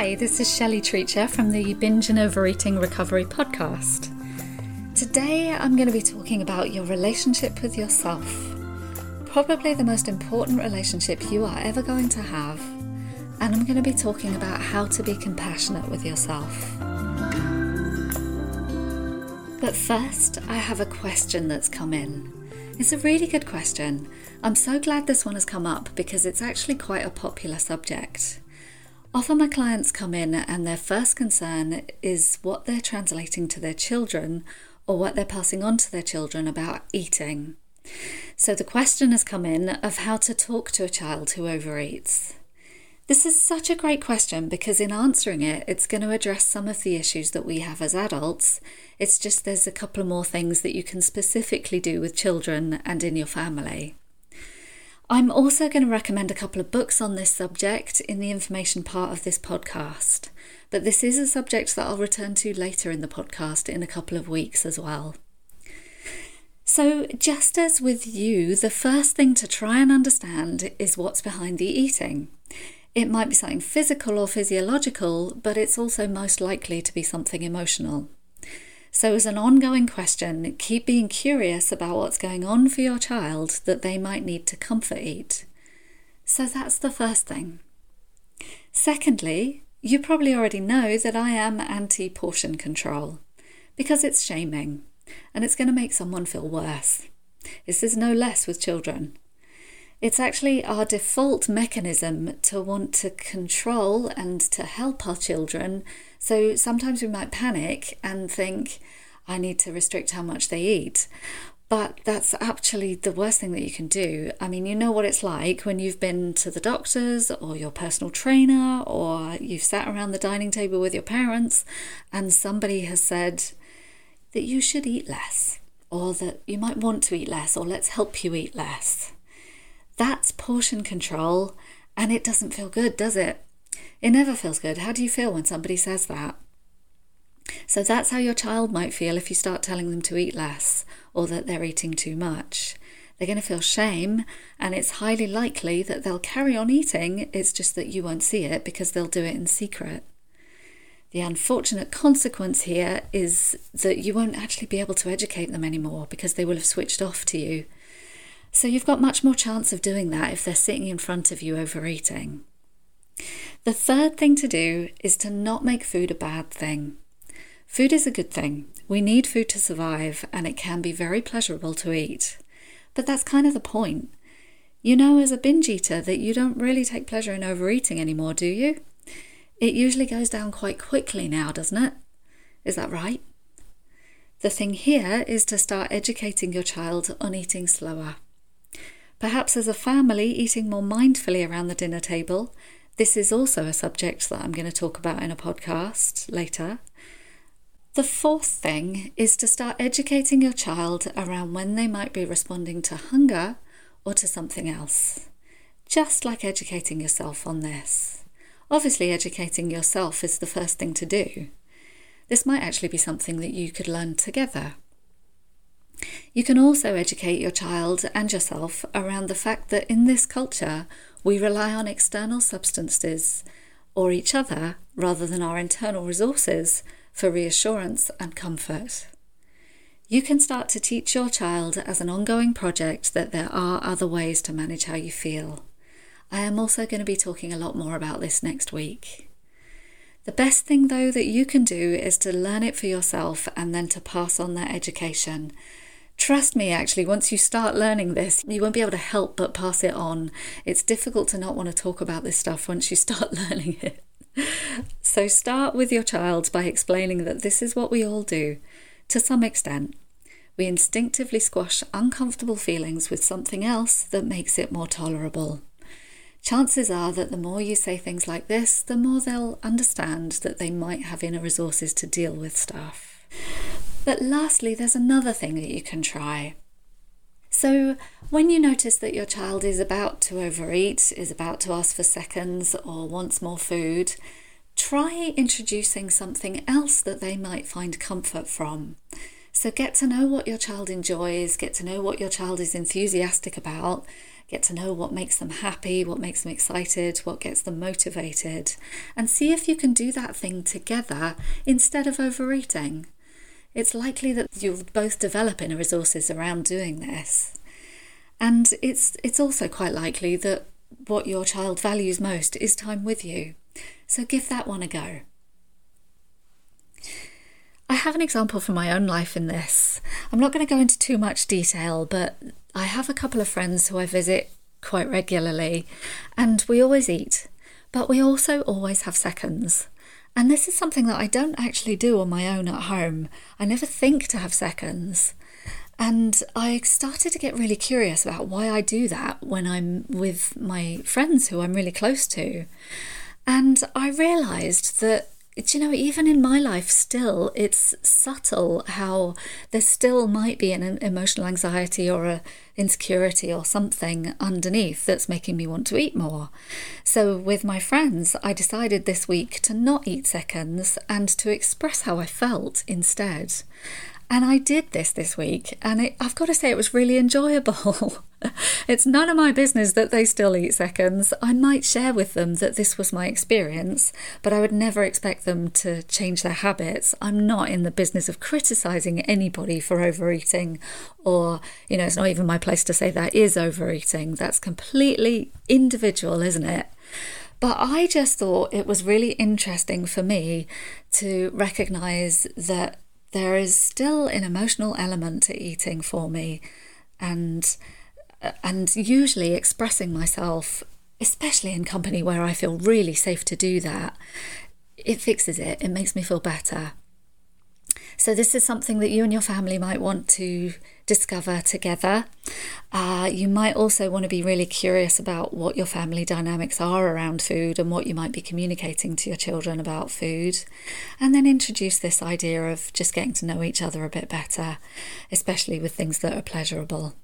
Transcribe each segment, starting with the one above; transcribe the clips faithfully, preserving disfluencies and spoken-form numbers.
Hi, this is Shelley Treacher from the Binge and Overeating Recovery podcast. Today I'm going to be talking about your relationship with yourself. Probably the most important relationship you are ever going to have. And I'm going to be talking about how to be compassionate with yourself. But first, I have a question that's come in. It's a really good question. I'm so glad this one has come up because it's actually quite a popular subject. Often my clients come in and their first concern is what they're translating to their children or what they're passing on to their children about eating. So the question has come in of how to talk to a child who overeats. This is such a great question because in answering it, it's going to address some of the issues that we have as adults. It's just there's a couple of more things that you can specifically do with children and in your family. I'm also going to recommend a couple of books on this subject in the information part of this podcast. But this is a subject that I'll return to later in the podcast in a couple of weeks as well. So just as with you, the first thing to try and understand is what's behind the eating. It might be something physical or physiological, but it's also most likely to be something emotional. So as an ongoing question, keep being curious about what's going on for your child that they might need to comfort eat. So that's the first thing. Secondly, you probably already know that I am anti-portion control because it's shaming and it's going to make someone feel worse. This is no less with children. It's actually our default mechanism to want to control and to help our children. So sometimes we might panic and think, I need to restrict how much they eat. But that's actually the worst thing that you can do. I mean, you know what it's like when you've been to the doctors or your personal trainer or you've sat around the dining table with your parents and somebody has said that you should eat less or that you might want to eat less or let's help you eat less. That's portion control, and it doesn't feel good, does it? It never feels good. How do you feel when somebody says that? So that's how your child might feel if you start telling them to eat less or that they're eating too much. They're going to feel shame, and it's highly likely that they'll carry on eating. It's just that you won't see it because they'll do it in secret. The unfortunate consequence here is that you won't actually be able to educate them anymore because they will have switched off to you. So you've got much more chance of doing that if they're sitting in front of you overeating. The third thing to do is to not make food a bad thing. Food is a good thing. We need food to survive, and it can be very pleasurable to eat. But that's kind of the point. You know as a binge eater that you don't really take pleasure in overeating anymore, do you? It usually goes down quite quickly now, doesn't it? Is that right? The thing here is to start educating your child on eating slower. Perhaps as a family, eating more mindfully around the dinner table. This is also a subject that I'm going to talk about in a podcast later. The fourth thing is to start educating your child around when they might be responding to hunger or to something else. Just like educating yourself on this. Obviously, educating yourself is the first thing to do. This might actually be something that you could learn together. You can also educate your child and yourself around the fact that in this culture, we rely on external substances or each other rather than our internal resources for reassurance and comfort. You can start to teach your child as an ongoing project that there are other ways to manage how you feel. I am also going to be talking a lot more about this next week. The best thing, though, that you can do is to learn it for yourself and then to pass on that education. Trust me, actually, once you start learning this, you won't be able to help but pass it on. It's difficult to not want to talk about this stuff once you start learning it. So start with your child by explaining that this is what we all do, to some extent. We instinctively squash uncomfortable feelings with something else that makes it more tolerable. Chances are that the more you say things like this, the more they'll understand that they might have inner resources to deal with stuff. But lastly, there's another thing that you can try. So when you notice that your child is about to overeat, is about to ask for seconds or wants more food, try introducing something else that they might find comfort from. So get to know what your child enjoys, get to know what your child is enthusiastic about, get to know what makes them happy, what makes them excited, what gets them motivated, and see if you can do that thing together instead of overeating. It's likely that you'll both develop inner resources around doing this. And it's it's also quite likely that what your child values most is time with you. So give that one a go. I have an example from my own life in this. I'm not going to go into too much detail, but I have a couple of friends who I visit quite regularly, and we always eat, but we also always have seconds. And this is something that I don't actually do on my own at home. I never think to have seconds. And I started to get really curious about why I do that when I'm with my friends who I'm really close to. And I realised that, you know, even in my life still, it's subtle how there still might be an emotional anxiety or a insecurity or something underneath that's making me want to eat more. So with my friends, I decided this week to not eat seconds and to express how I felt instead. And I did this this week, and it, I've got to say it was really enjoyable. It's none of my business that they still eat seconds. I might share with them that this was my experience, but I would never expect them to change their habits. I'm not in the business of criticising anybody for overeating, or, you know, it's not even my place to say that is overeating. That's completely individual, isn't it? But I just thought it was really interesting for me to recognise that there is still an emotional element to eating for me, and and usually expressing myself, especially in company where I feel really safe to do that, it fixes it, it makes me feel better. So this is something that you and your family might want to discover together. Uh, you might also want to be really curious about what your family dynamics are around food and what you might be communicating to your children about food. And then introduce this idea of just getting to know each other a bit better, especially with things that are pleasurable.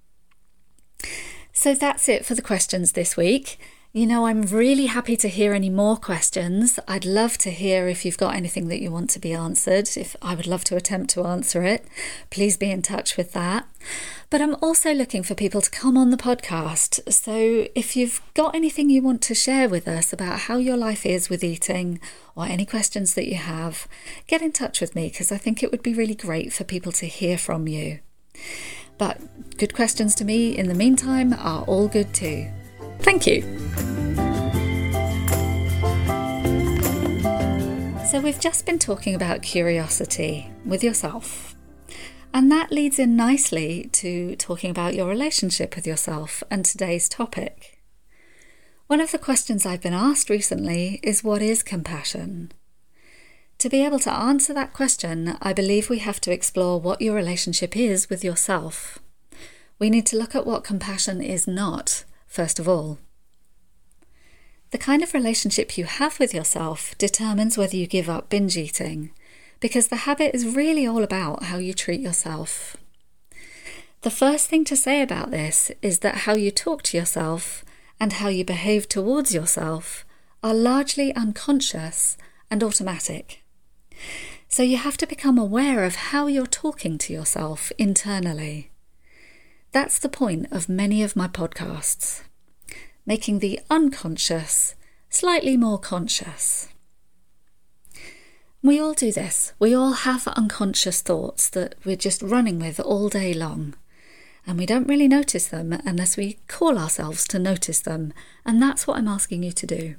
So that's it for the questions this week. You know, I'm really happy to hear any more questions. I'd love to hear if you've got anything that you want to be answered. If I would love to attempt to answer it, please be in touch with that. But I'm also looking for people to come on the podcast. So if you've got anything you want to share with us about how your life is with eating, or any questions that you have, get in touch with me, because I think it would be really great for people to hear from you. But good questions to me in the meantime are all good too. Thank you. So we've just been talking about curiosity with yourself. And that leads in nicely to talking about your relationship with yourself and today's topic. One of the questions I've been asked recently is, what is compassion? To be able to answer that question, I believe we have to explore what your relationship is with yourself. We need to look at what compassion is not, first of all. The kind of relationship you have with yourself determines whether you give up binge eating, because the habit is really all about how you treat yourself. The first thing to say about this is that how you talk to yourself and how you behave towards yourself are largely unconscious and automatic. So you have to become aware of how you're talking to yourself internally. That's the point of many of my podcasts, making the unconscious slightly more conscious. We all do this. We all have unconscious thoughts that we're just running with all day long, and we don't really notice them unless we call ourselves to notice them, and that's what I'm asking you to do.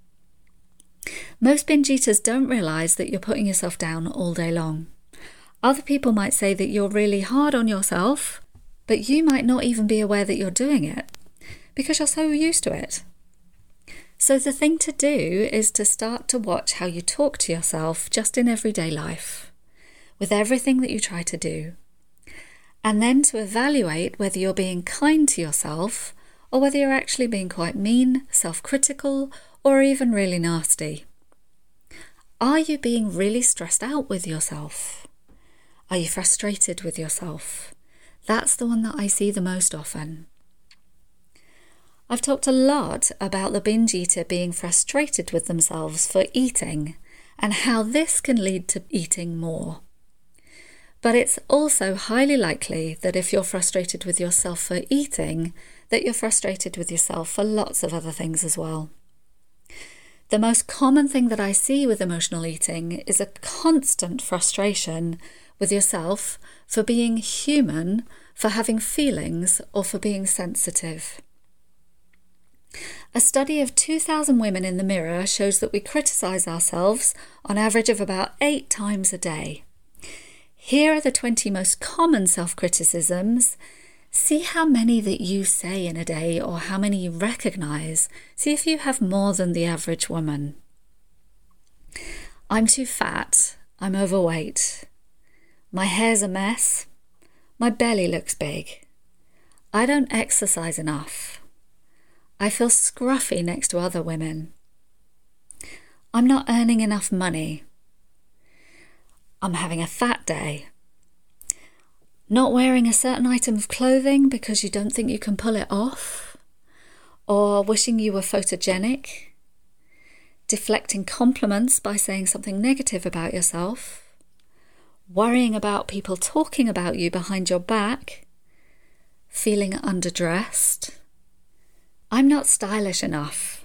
Most binge eaters don't realise that you're putting yourself down all day long. Other people might say that you're really hard on yourself, but you might not even be aware that you're doing it because you're so used to it. So the thing to do is to start to watch how you talk to yourself just in everyday life, with everything that you try to do, and then to evaluate whether you're being kind to yourself or whether you're actually being quite mean, self-critical, or even really nasty. Are you being really stressed out with yourself? Are you frustrated with yourself? That's the one that I see the most often. I've talked a lot about the binge eater being frustrated with themselves for eating and how this can lead to eating more. But it's also highly likely that if you're frustrated with yourself for eating, that you're frustrated with yourself for lots of other things as well. The most common thing that I see with emotional eating is a constant frustration with yourself for being human, for having feelings, or for being sensitive. A study of two thousand women in the Mirror shows that we criticise ourselves on average of about eight times a day. Here are the twenty most common self-criticisms. See how many that you say in a day or how many you recognise. See if you have more than the average woman. I'm too fat. I'm overweight. My hair's a mess. My belly looks big. I don't exercise enough. I feel scruffy next to other women. I'm not earning enough money. I'm having a fat day. Not wearing a certain item of clothing because you don't think you can pull it off. Or wishing you were photogenic. Deflecting compliments by saying something negative about yourself. Worrying about people talking about you behind your back. Feeling underdressed. I'm not stylish enough.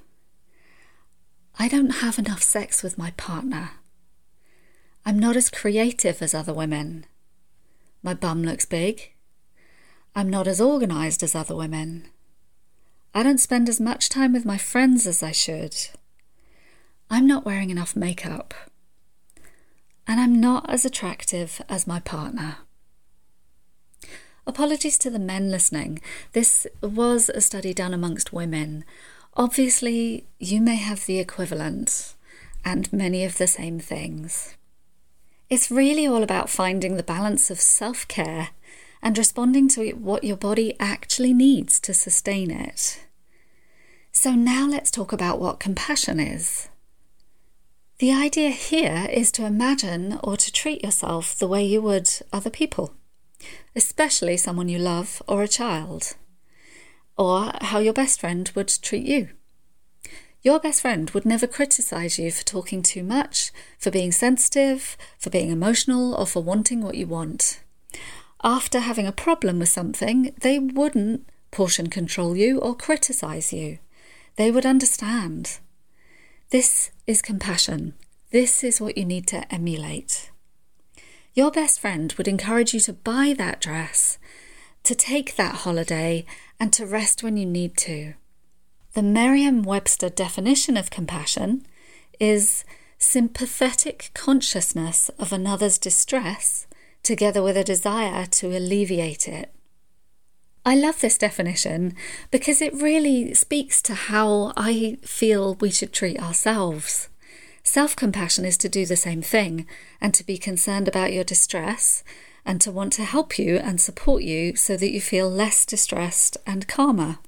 I don't have enough sex with my partner. I'm not as creative as other women. My bum looks big. I'm not as organised as other women. I don't spend as much time with my friends as I should. I'm not wearing enough makeup. And I'm not as attractive as my partner. Apologies to the men listening. This was a study done amongst women. Obviously, you may have the equivalent and many of the same things. It's really all about finding the balance of self-care and responding to what your body actually needs to sustain it. So now let's talk about what compassion is. The idea here is to imagine or to treat yourself the way you would other people, especially someone you love or a child, or how your best friend would treat you. Your best friend would never criticise you for talking too much, for being sensitive, for being emotional, or for wanting what you want. After having a problem with something, they wouldn't portion control you or criticise you. They would understand. This is compassion. This is what you need to emulate. Your best friend would encourage you to buy that dress, to take that holiday, and to rest when you need to. The Merriam-Webster definition of compassion is sympathetic consciousness of another's distress, together with a desire to alleviate it. I love this definition because it really speaks to how I feel we should treat ourselves. Self-compassion is to do the same thing and to be concerned about your distress and to want to help you and support you so that you feel less distressed and calmer.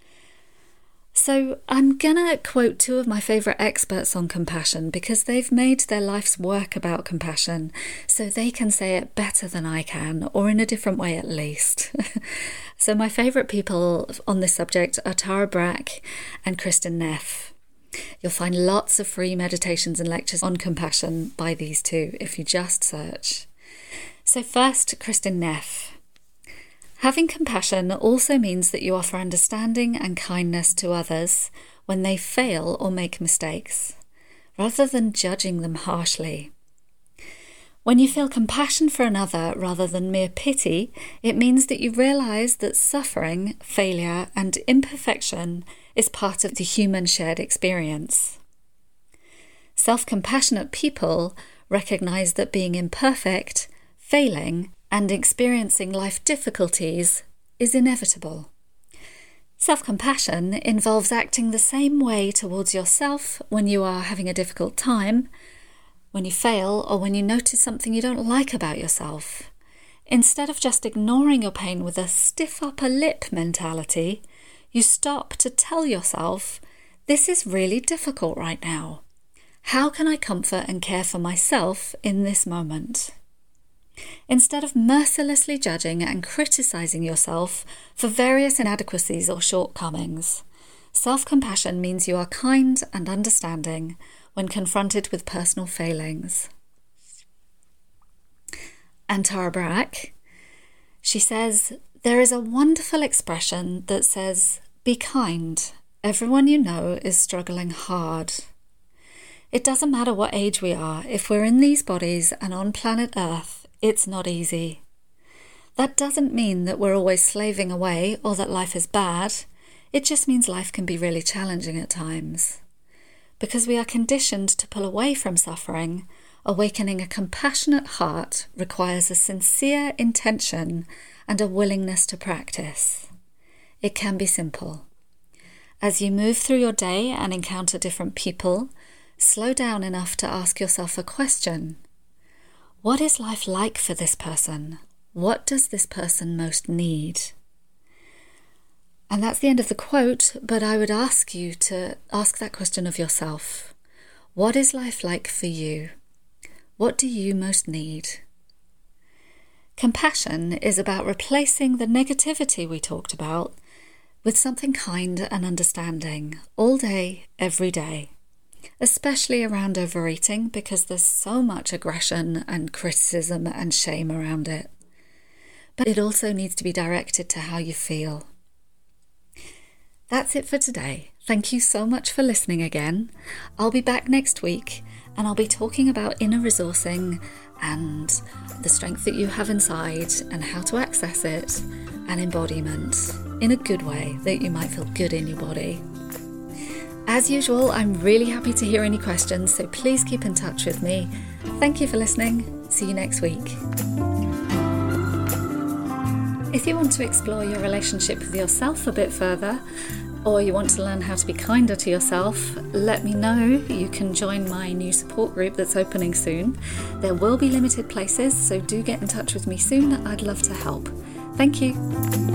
So I'm going to quote two of my favourite experts on compassion because they've made their life's work about compassion, so they can say it better than I can, or in a different way at least. So my favourite people on this subject are Tara Brach and Kristin Neff. You'll find lots of free meditations and lectures on compassion by these two if you just search. So first, Kristin Neff. Having compassion also means that you offer understanding and kindness to others when they fail or make mistakes, rather than judging them harshly. When you feel compassion for another rather than mere pity, it means that you realise that suffering, failure, and imperfection is part of the human shared experience. Self-compassionate people recognise that being imperfect, failing, and experiencing life difficulties is inevitable. Self-compassion involves acting the same way towards yourself when you are having a difficult time, when you fail, or when you notice something you don't like about yourself. Instead of just ignoring your pain with a stiff upper lip mentality, you stop to tell yourself, this is really difficult right now. How can I comfort and care for myself in this moment? Instead of mercilessly judging and criticising yourself for various inadequacies or shortcomings, self-compassion means you are kind and understanding when confronted with personal failings. and Tara Brach. She says, there is a wonderful expression that says, be kind. Everyone you know is struggling hard. It doesn't matter what age we are. If we're in these bodies and on planet Earth, it's not easy. That doesn't mean that we're always slaving away or that life is bad. It just means life can be really challenging at times. Because we are conditioned to pull away from suffering, awakening a compassionate heart requires a sincere intention and a willingness to practice. It can be simple. As you move through your day and encounter different people, slow down enough to ask yourself a question. What is life like for this person? What does this person most need? And that's the end of the quote, but I would ask you to ask that question of yourself. What is life like for you? What do you most need? Compassion is about replacing the negativity we talked about with something kind and understanding all day, every day, especially around overeating because there's so much aggression and criticism and shame around it. But it also needs to be directed to how you feel. That's it for today. Thank you so much for listening again. I'll be back next week and I'll be talking about inner resourcing and the strength that you have inside and how to access it and embodiment in a good way that you might feel good in your body. As usual, I'm really happy to hear any questions, so please keep in touch with me. Thank you for listening. See you next week. If you want to explore your relationship with yourself a bit further, or you want to learn how to be kinder to yourself, let me know. You can join my new support group that's opening soon. There will be limited places, so do get in touch with me soon. I'd love to help. Thank you.